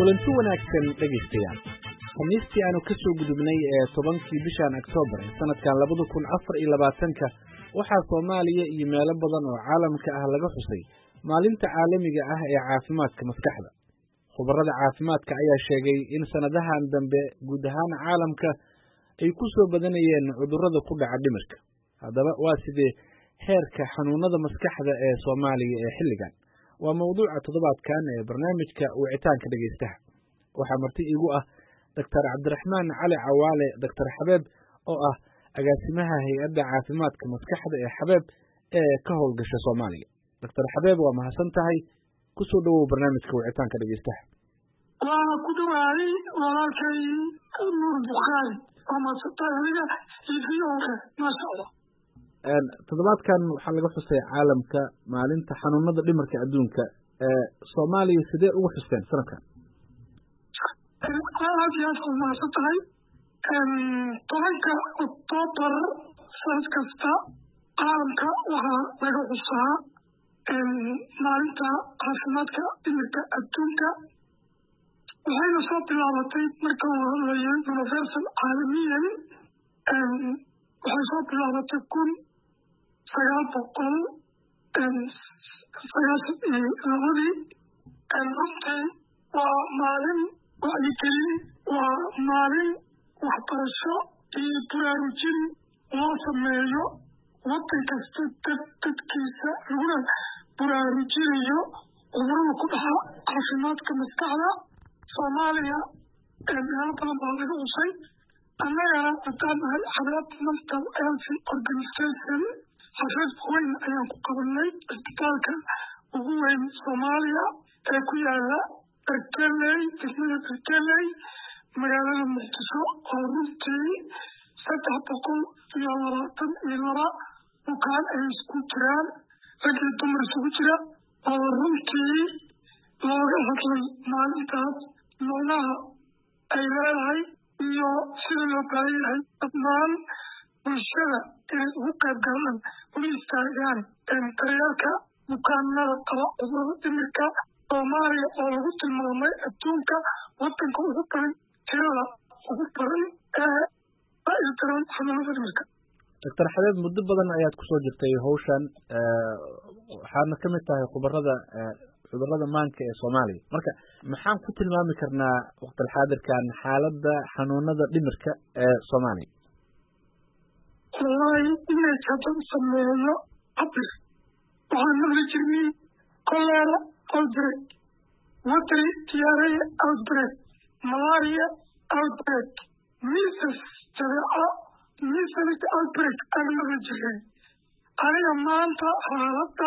kulanti wanaagsan dhegeystayaal. Khamiistii aanu ka soo gudubnay ee 10kii bishan October sanadkan 2024 waxaa Soomaaliya iyo meelo badan oo caalamka ah laga xusay maalinta caalamiga ah ee caafimaadka maskaxda. Khubarada caafimaadka ayaa sheegay in sanadahan dambe guud ahaan caalamka ay ku soo badanayeen cudurrada ku dhaca dhimirka. Haddaba waa sidee heerka xanuunada maskaxda ee Soomaaliya ee xilligan? waa mawduuca toddobaadkan ee barnaamijka wicitaanka dhegeystaha. waxaa marti iigu ah Dr. Cabdiraxmaan Cali Cawaale Dr. Xabeeb oo ah agaasimaha hay'adda caafimaadka maskaxda ee Xabeeb ee ka howlgasha Soomaaliya. Dr. Xabeeb waa mahadsan tahay. ku soo dhawow barnaamijka wicitaanka dhegeystaha. waa ku dhawaay walaalkay Nuur Bukhari ama satayliga idiyoonka masha Allah. toddobaadkan waxaa laga xusay caalamka maalinta xanuunada dhimirka adduunka. Soomaaliya sidee ugu xusteen sanadkan? aad iyo aad u mahadsan tahay. 10 Oktoobar sanad kasta caalamka waxaa laga xusaa maalinta caafimaadka dhimirka adduunka. waxayna soo bilaabatay marka uu hadlayay universal caalamiyan. waxay soo bilaabatay 1992. runtii waa maalin wacyigelin, waa maalin waxbarasho iyo baraarujin loo sameeyo waddan kasta dadkiisa laguna baraarujinayo cudurrada ku dhaca caafimaadka maskaxda. Soomaaliya meelo badan baa laga xusay. annagana haddaan nahay Xabeeb Mental Health Organization xafiis weyn ayaan ku qabanay isbitaalka ugu weyn Soomaaliya ee ku yaala Erkeley, degmada Erkeley, magaalada Muqdisho oo runtii 322 bukaan ay isku jiraan, rag iyo dumar isugu jira, oo runtii looga hadlay maalintaas macnaha ay leedahay iyo sida loo baahan yahay dhammaan bulshada inay ugu qayb galaan una istaagaan daryeelka bukaanada qaba cudurrada dhimirka. Soomaaliya oo lagu tilmaamay adduunka waddanka ugu badan tirada ugu badan ee la ildaran xanuunada dhimirka. Dr. Xabeeb, muddo badan ayaad ku soo jirtay hawshan, waxaadna ka mid tahay khubarada cudurrada maanka ee Soomaaliya. marka maxaan ku tilmaami karnaa waqti xaadirkan xaaladda xanuunada dhimirka ee Soomaaliya? wallahi inay haddaan sameeyo cabir waxaan maqli jirnay cholera outbreak, watery diarrhea outbreak, malaria outbreak, measles jadeeco measles outbreak aan maqli jirnay. aniga maanta xaaladda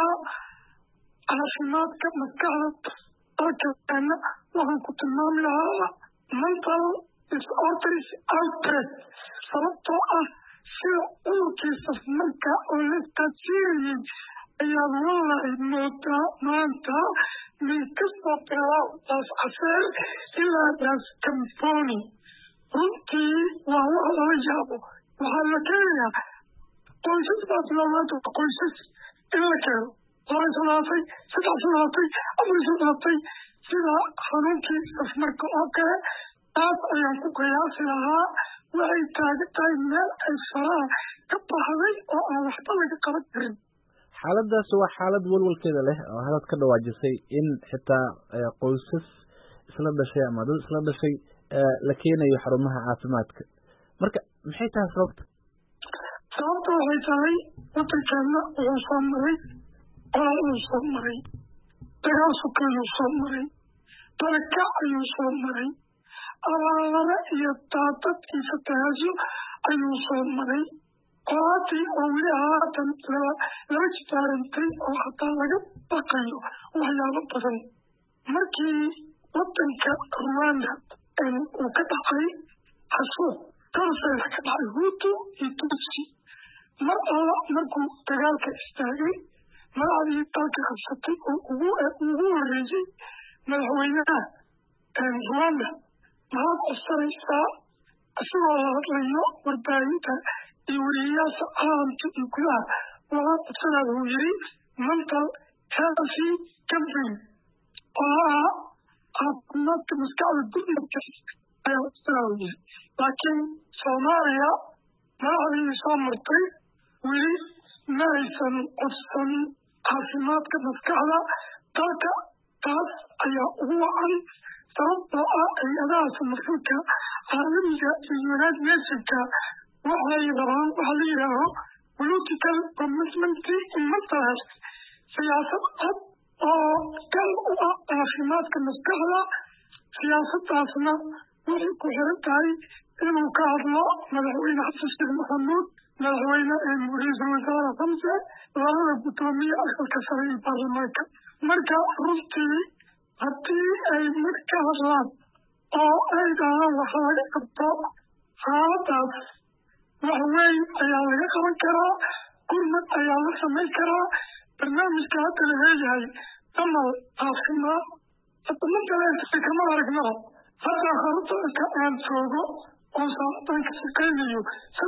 caafimaadka maskaxda dalkeena waxaan ku tilmaami lahaa mental disorders outbreak, sababtoo ah sida cudurkiisa marka oo la taasiirayay ayaad wallahi moodaa maanta min kasoo bilow daas caseer ilaa daas kambooni. runtii waa wax lala yaabo. waxaa la keenayaa qoysas baa bilowmaanta qoysas in la keeno 2 sanaatay 3 sanaatay 4 sanaatay sida xanuunkii safmarka oo kale. taas ayaan ku qiyaasi lahaa waxay taagan tahay meel ay faraha ka baxday oo aan waxba laga qaban karin. xaaladdaas waa xaalad walwalkeeda leh oo hadad ka dhawaajisay in xitaa qoysas isla dhashay ama dad isla dhashay la keenayo xarumaha caafimaadka. marka maxay tahay sababta? sababta waxay tahay waddankeena wuxuu soo maray qoraal uu soo maray, dagaal sukeeyuu soo maray, barakac ayuu soo maray, abaallare iyo daadad iyo fatahaasyo ayuu soo maray. qoraadii oo weli haatan laba jibaarantay oo hataa laga baqayo waxyaabo badan. markii waddanka Rwanda uu ka dhacay xasuuq kansar ka dhacay Hutu iyo Tutsi, mar alla markuu dagaalka istaagay madaxdii dalka qabsatay oo ugu horreeyay madaxweynaha Rwanda maxaad codsanaysaa isagoo la hadlayo warbaahinta iyo wariyayaasha caalamka iyo gudaha. waxaan codsanaya uu yidhi mental health campaign oo caafimaadka maskaxda gurmadkaas ayaa islaawiya laakiin Soomaaliya madaxdii soo martay weli ma aysan codsan caafimaadka maskaxda dalka taas ayaa ugu wacan sababtoo ah hay-adaha samafalka caalamiga iyo United Nationska waxay rabaan waxa la yidhaaho political commitment in mental health siyaasad cad oo gal u ah caafimaadka maskaxda siyaasaddaasna waxay ku xiran tahay inuu ka hadlo madaxweyne xasan sheekh maxamuud madaxweyne ra-iisul wasaare xamse labada guddoomiye aqalka sare iyo baarlamaanka marka runtii haddii ay mar ka hadlaan oo ay dhahaan waxa laga qabto xaaladaas wax weyn ayaa laga qaban karaa gurmad ayaa la samayn karaa barnaamijka hadda la leeyahay damal caafimaad hadda matalan kama aragnaba hadda xarunta aan joogo oo saacadaan ka shaqaynayo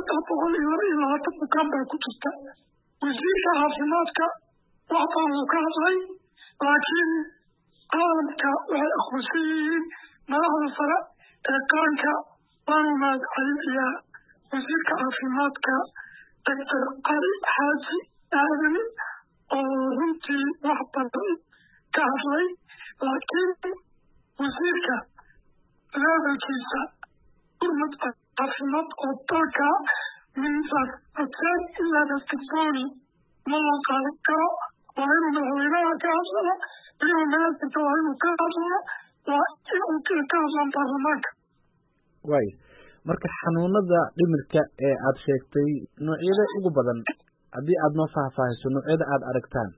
322 bukaan baa ku jirta wasiirka caafimaadka wax baan uu ka hadlay laakiin caalamka waxay aqoonsan yihiin madaxda sare ee qaranka waanu mahadcelinayaa wasiirka caafimaadka Dr. Cali Xaaji Aadan oo runtii wax badan ka hadlay laakiin wasiirka levelkiisa gurmad caafimaad oo dalka minfar codsan ilaa daskatooni ma la qaadan karo waa inuu madaxweynaha ka hadlaa weliba madaxda waa inuu ka hadlaa waa inuu ka hadlaan baarlamaanka waay marka xanuunada dhimirka ee aad sheegtay noocyada ugu badan haddii aad noo faahfaahiso noocyada aad aragtaan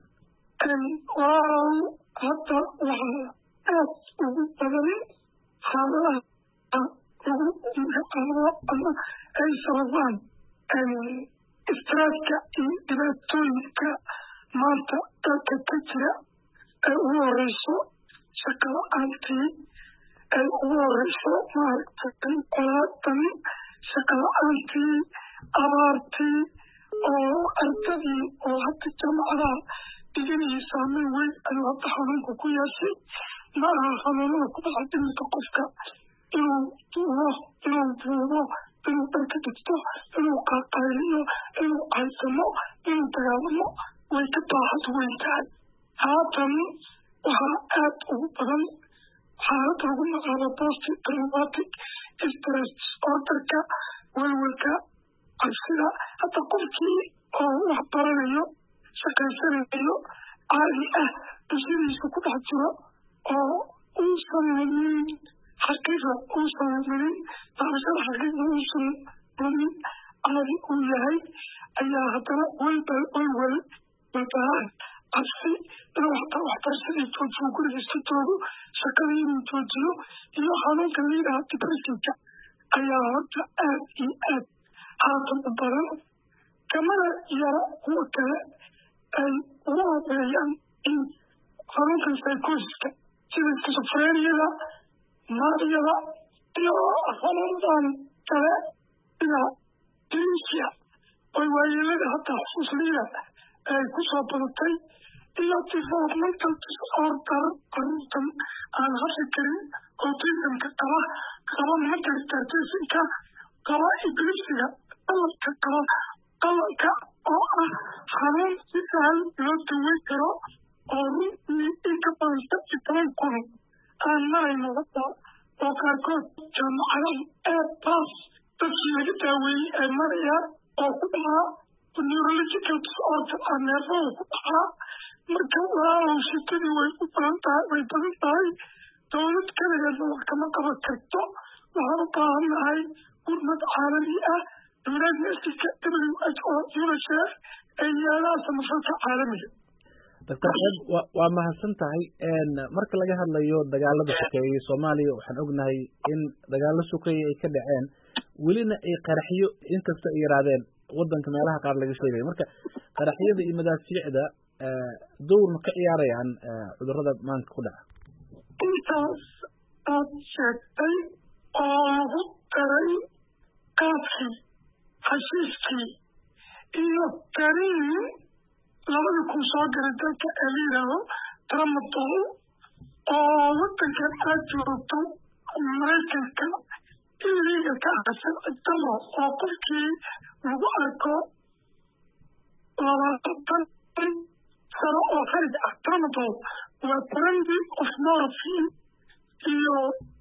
waa hadda waxaa aad ugu badan xaaladaha ugu magacaabo ama ay sababaan istiraadka iyo dhibaatooyinka maanta dalka ka jira ay ugu horeyso shaqo la-aantii ay ugu horeyso maaragtay colaadan shaqo la-aantii abaartii oo ardadii oo hadda jaamacadaha dhiganayay saameyn weyn ayuu hadda xanuunka ku yeeshay ma aha xanuunada ku dhaca dhimirka qofka inuu duubo inuu buubo inuu dharka dhigto inuu qaaqayliyo inuu caysamo inuu dagaalamo way ka baaxad weyn tahay haatan waxaa aad ugu badan xaalada lagu magacaabo post traumatic stress disorderka welwelka cabsida hadda qofkii oo wax baranayo shaqaysanayo caadi ah bulshadiisa ku dhex jiro oo uusan lumin xaqiiqa uusan luminin taabashada xaqiiqa uusan lumin caadi uu yahay ayaa haddana welwel walbahaan cabsi inuu hataa waxbarashadii joojiyo gurigiisa joogo shaqada inuu joojiyo iyo xanuunka la yidhaha depressionka ayaa horta aad iyo aad haatan u badan kamana yara kuwa kale ay ugu horeeyaan in xanuunkan psychosiska sida schizophreniada maariyada iyo xanuunadan kale sida dementia oo waayeelada hataa xusuusliida ay ku soo badatay iyo developmental disorder carruurtan aan hadli karin autismka qaba mental retardation-ka qaba epilepsiga qalalka oo ah xanuun si sahal loo daweyn karo oo runtii in ka badan 17 kun aan marayno hadda oo qaarkood jaamacadaha aad baas dadkii laga daaweeyey ay marayaan oo ku dhacaa neurological disorder ah neerfaha ku dhacaa marka walaalow shirkadii way badan tahay dowlad kaligeedna wax kama qaban karto waxaan u baahannahay gurmad caalami ah United Nationska WHO UNICEF ay yaalaha samafalka caalamiga Dr. Ed waa mahadsan tahay marka laga hadlayo dagaalada sokeeye Soomaaliya waxaan ognahay in dagaalo sokeeye ay ka dhaceen welina ay qaraxyo inkasta ay yiraadeen wadanka meelaha qaar laga sheegay marka qaraxyada iyo madaafiicda dowr ma ka ciyaarayaan cudurrada maanka ku dhaca intaas aad sheegtay oo lagu daray qaadkii xashiiskii iyo tariin labadii kun soo galay dalka ee la yidhaaho tramadol oo waddankan aad joogto maraykanka iliga ka ahsan cidalo oo qofkii lagu arko 20 sano oo xarig ah tramadol waa brandi of morphine iyo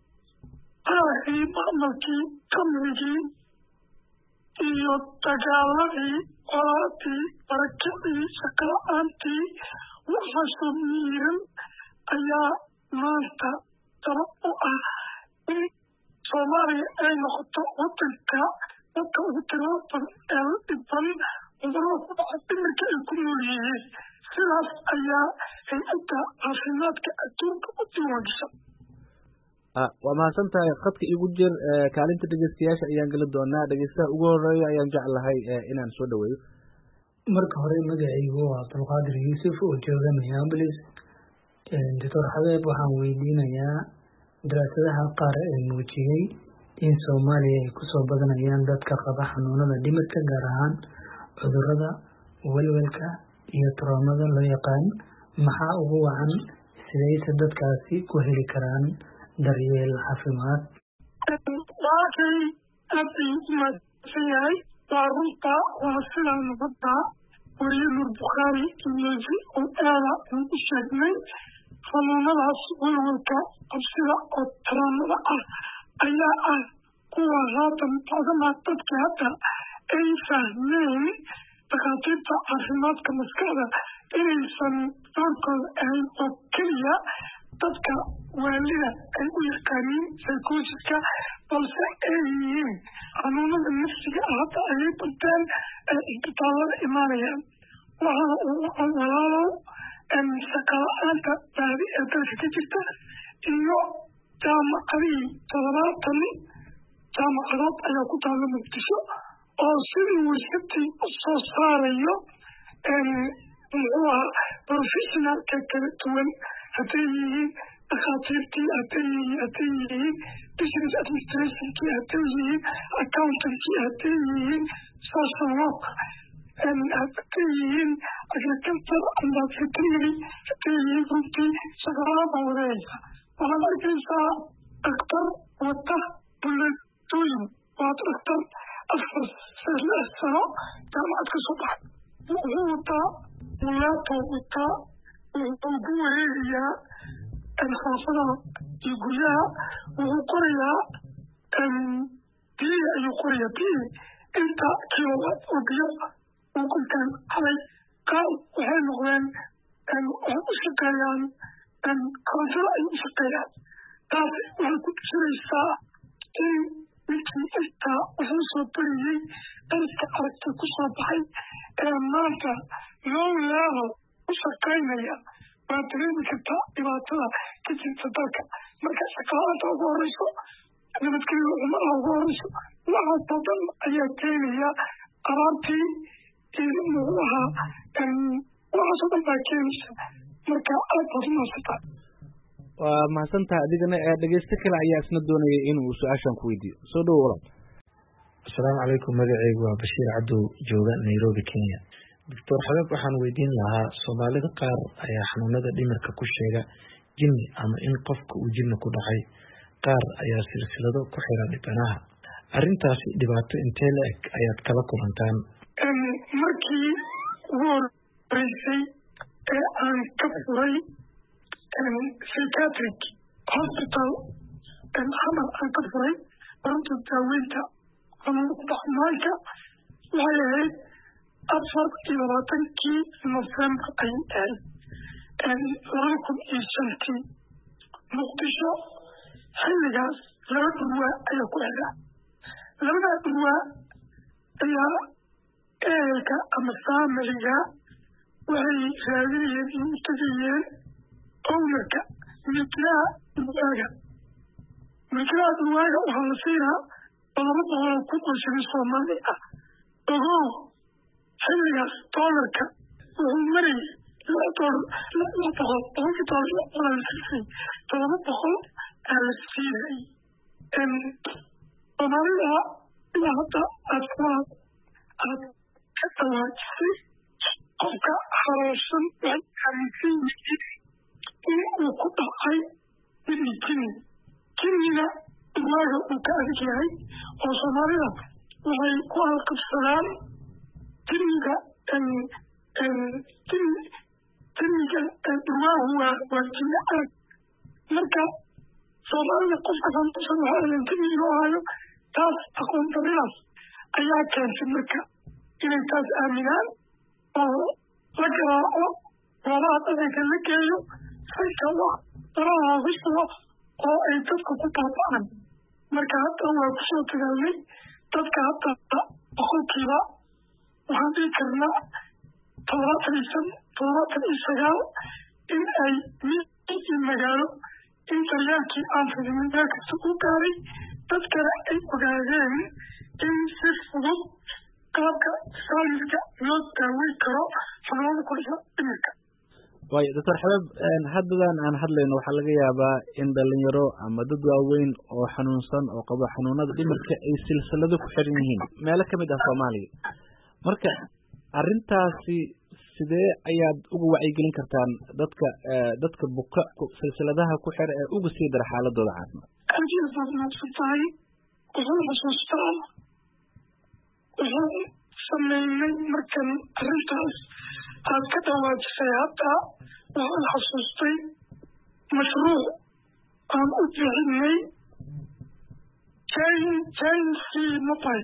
qaahii macmalkii kamrigii iyo dagaaladii colaadii barakicii shaqala-aantii waxaasoo miiran ayaa maanta sabab u ah in soomaaliya ay noqoto waddanka dadka ugu tirada badan ee la dhiban cudurada ku dhaca dhimirka ay ku nool yihiin sidaas ayaa hay-adda caafimaadka adduunka u diiwaangashan. waa mahadsan tahay khadka igu jir kaalinta dhegeystayaasha ayaan geli doonaa dhegeystaha ugu horeeya ayaan jeclahay inaan soo dhaweeyo. marka hore magacaygu waa Abdulqaadir Yuusuf oo jooga Minneapolis. Dr. Xabeeb waxaan weydiinayaa daraasadaha qaar ee muujiyey in Soomaaliya ay kusoo badanayaan dadka qaba xanuunada dhimirka gaar ahaan cudurrada walwalka iyo traumada loo yaqaan maxaa ugu wacan sidayse dadkaasi ku heli karaan daryeel caafimaad? waakay aad ayuu u mahadsan yahay waa runta waa sidaa nabadda wariye Nuur Bukhaari iyo aada aan u sheegnay xanuunadaas walwalka cabsida oo traumada ah ayaa ah kuwa haatan badanaa dadka hadda ay fahmeen dhakhaatiirta caafimaadka maskaxda inaysan doorkooda ahayn oo keliya dadka waalida ay u yaqaaniin psychosiska balse ay yihiin xanuunada nafsiga ah hadda ayay barteen ee isbitaallada imaanayaan waxaana uu walaalow shaqala-aanta baadi ee dalka ka jirta iyo jaamacadihii 70 jaamacadood ayaa ku taalla Muqdisho oo sidii warshadii u soo saarayo muxuu ahaa professionalka kala duwan hadday yihiin dhakhaatiirtii hadday yihiin business administrationkii hadday yihiin accountankii hadday yihiin social work hadday yihiin agriculture and veterinary hadday yihiin runtii shaqalaada wadanaysa waxaad arkaysaa dhaktar wata buleetooyin waa dhaktar 4 sano jaamacad ka soo baxay wuxuu wataa wulaatoo wataa wuxuu ku wareegayaa xaafadaha iyo guryaha wuxuu qorayaa biyihi ayuu qorayaa biyihi inta kilowatt oo biyo uu qofkan halay qaar waxay noqdeen waxay u shaqeeyaan korontada ay u shaqeeyaan taas waxay ku tusinaysaa in ninkii intaa wuxuu soo bariyey dariska aragtay ku soo baxay maanta low level u shaqaynaya waa dareemi kartaa dhibaatada ka jirta dalka marka shaqala-aanta ugu horeyso nabadgelyo xumadaha ugu horeyso waxaasoo dhan ayaa keenaya abaartii iyo muxuu ahaa waxaasoo dhan baa keenaysa marka aad baad u mahadsantahay. waa mahadsantahay adigana dhegeysto kale ayaa isna doonayay inuu su-aashan ku weydiiyo soo dhawo walaal. asalaamu calaykum magacaygu waa Bashiir Cabdow jooga Nairobi Kenya. Dr. Xabeeb waxaan weydiin lahaa Soomaalida qaar ayaa xanuunada dhimirka ku sheega jinni ama in qofka uu jinni ku dhacay qaar ayaa silsilado ku xira dhibanaha arrintaasi dhibaato intee la eg ayaad kala kulantaan? markii ugu horeysay ee aan ka furay psychiatric hospital xamar aan ka furay barunta daaweynta xanuunka ku dhaca maanka waxay ahayd 24 November ayay ahayd 2005 Muqdisho xilligaas 2 dhurwaa ayaa ku xigaa 2 dhurwaa ayaa ehelka ama faamiliga waxay raadinayeen iyo u tegayeen ownerka milkilaha dhurwaaga waxaa la siinaa 200 kun oo shilin Soomaali ah ogow xilligaas doolarka wuxuu marayay $700 aa la siinay Soomaalida ilaa hadda aad ka dhawaajisay qofka xanuunsan waxay aaminsan yihiin in uu ku dhacay jinniga waaga uu ka adag yahay oo soomaalida waxay ku halqabsadaan jinniga durwaahu waa jinni adag marka soomaalida qofka santusan waxaa jinni inuu hayo taas aqoon daridaas ayaa keentay marka inay taas aaminaan oo la garaaco goobaha dhaqanka la geeyo sayka wax daraha lagu sugo oo ay dadka ku baaba'aan marka hadda waa kusoo dagaalnay dadka hadda boqolkiiba waxaan dhihi karnaa 99 in ay miyi magaalo in daryaalkii aan fidinin meel kasta u gaaray dadkana ay ogaadeen in si fudud qaabka sayniska loo daaweyn karo xanuunada ku dhasha dhimirka. waayo doctor xabeeb haddadan aan hadlayno waxaa laga yaabaa in dhalinyaro ama dad waaweyn oo xanuunsan oo qabo xanuunada dhimirka ay silsilado ku xiran yihiin meelo ka mid ah Soomaaliya marka arrintaasi sidee ayaad ugu wacyigelin kartaan dadka buka silsiladaha ku xira ee ugu sii dara xaaladooda caafimaad? Ajiibtahay wuxuu xasuustaa wuxuu sameynay markan arrintaas aad ka dhawaajisay hadda waxaan xasuustay mashruuc aan u bixinay Change Mobile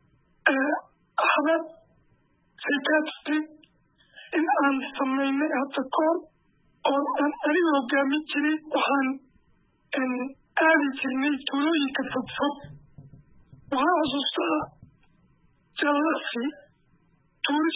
Ahmed Psychiatry in aan sameynay hadda koor oo aan aniga hogaamin jiray waxaan aadi jirnay tuulooyinka fogfog waxaan xasuustaa jallasi tuulo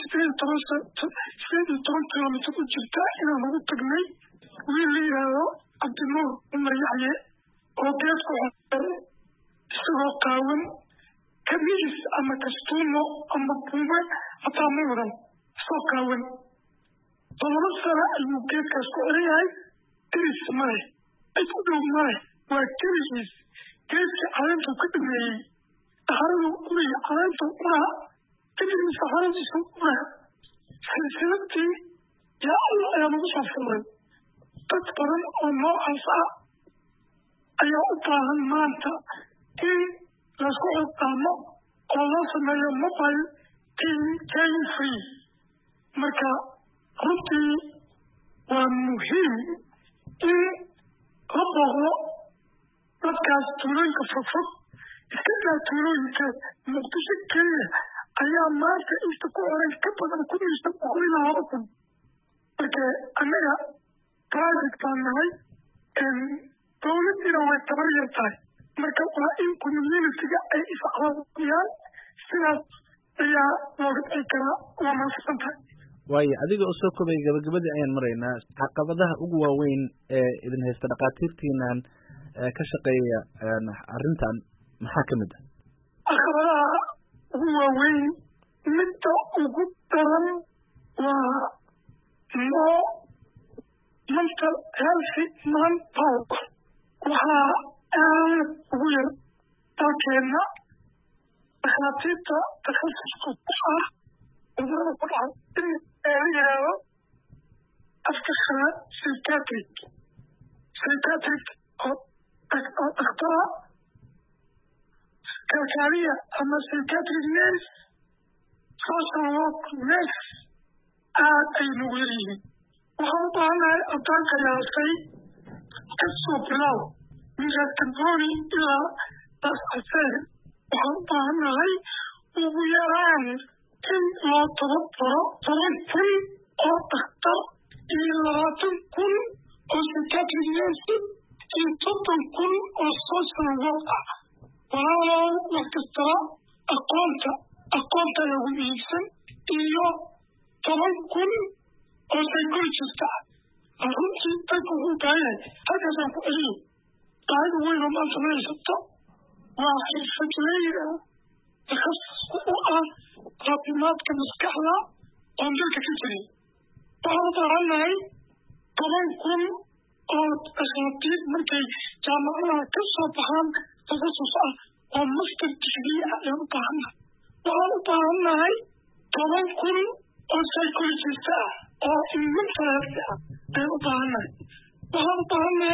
18 kilomitir u jirta inaan ugu tagnay wiil la yidhaahdo Cabdinuur Umar Yaxye oo geedku xor isagoo qaawan kamiis ama kastuumo ama buume hataa ma wadan isagoo qaawan 7 sano ayuu geedkaas ku xiran yahay diris male cid u dhow male waa keligiis geedkii caleentuu ka dhameeyey dhaxaradu uriya caleentuu unaha kadibna xaradiisu unaha silsiladii yaa alla ayaa lagu soo furay dad badan oo noocaas ah ayaa u baahan maanta in lasku xilqaamo oo loo sameeyo mobile pain free marka runtii waa muhiim in la booqdo dadkaas tuulooyinka fogfog iska daa tuulooyinka muqdisho keliya ayaa maanta inta ku horay ka badan 1,200 marka annaga private baan nahay dowladdiina way tabar yar tahay marka waa in communitiga ay iscaawiyaan sidaas ayaa looga dhici karaa waa mahadsan tahay. waayo adiga oo soo kobay gabagabadii ayaan maraynaa caqabadaha ugu waaweyn ee idin haysta dhaqaatiirtiinan ka shaqeeya arrintan maxaa ka mid ah? caqabadaha ugu waaweyn midda ugu daran waa mental health manpower waxaa aad ugu yar dalkeena dhakhaatiirta takhasuska ku ah cudurada ku dhaca in la yidhaahdo afka kalaad psychiatric oo dakhtara kalkaaliya ama psychiatric nurse social work nurse aad ay nagu yar yihiin waxaan u baahanahay addaanka yaasay ka soo bilow minkaas kanbooni ilaa daas caseen waxaan u baahanahay ugu yaraan in loo tababaro 10,000 oo dakhtar iyo 20,000 oo psychiatric nurse iyo 30,000 oo social work ah walaalow wax kastaba aqoonta lagu iibsan iyo 10,000 oo psychologist ah runtii dadku wuxuu baahan yahay halkaasaan ku celiyo baahida weyn oo maanta la haysato waa xirfadleyda takhasuska u ah caafimaadka maskaxda oon dalka ka jirin waxaan u baahannahay 10,000 oo dhakhaatiir markay jaamacadaha ka soo baxaan takhasus ah oo master degree ah ayaan u baahannahay waxaan u baahannahay 10,000 oo psychologist ah oo mental health ah ayaan u baahannahay waxaan u baahannahay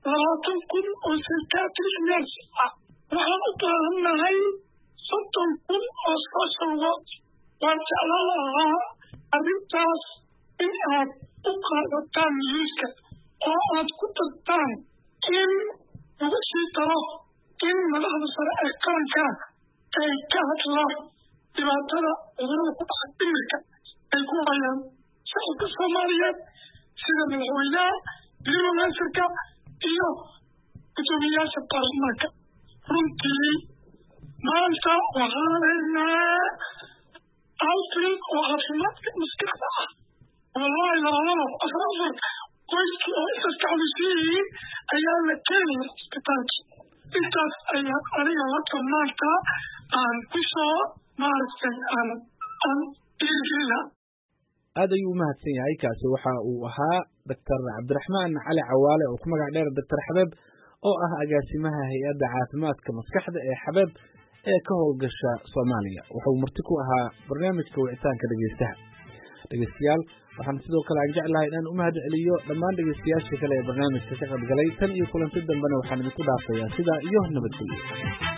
20,000 oo psychiatric nurse ah. waxaan u baahannahay 30,000 oo social work. waan jeclaan lahaa arrintaas in aad u qaadataan niyuuska oo aad ku dartaan in lagu sii daro in madaxda sare ee qaranka ay ka hadlaan dhibaatada cudurada ku dhaca dhimirka ay ku hayaan shacabka Soomaaliyeed sida madaxweynaha, prime-ministerka iyo gudoomiyaasha baarlamaanka. runtii maanta waxaan haynaa outbreak oo caafimaadka maskaxda ah. wallahi labadaba afar qoyskii oo intaas ka xanuunsan ayaa la keenaya isbitaalki. intaas ayaa aniga horta maanta aan ku soo maaragtay aan dhiirigelina. aad ayuu u mahadsan yahay. kaasi waxa uu ahaa Dr. Cabdiraxmaan Cali Cawaale oo ku magac dheer Dr. Xabeeb oo ah agaasimaha hay'adda caafimaadka maskaxda ee Xabeeb ee ka howlgasha Soomaaliya. wuxuu marti ku ahaa barnaamijka wicitaanka dhageystaha. dhageystayaal, waxaan sidoo kale aan jeclahay inaan u mahad celiyo dhammaan dhageystayaasha kale ee barnaamijka ka qayb galay. tan iyo kulanti dambena waxaan idinku dhaafayaa sidaa iyo nabadgelyo.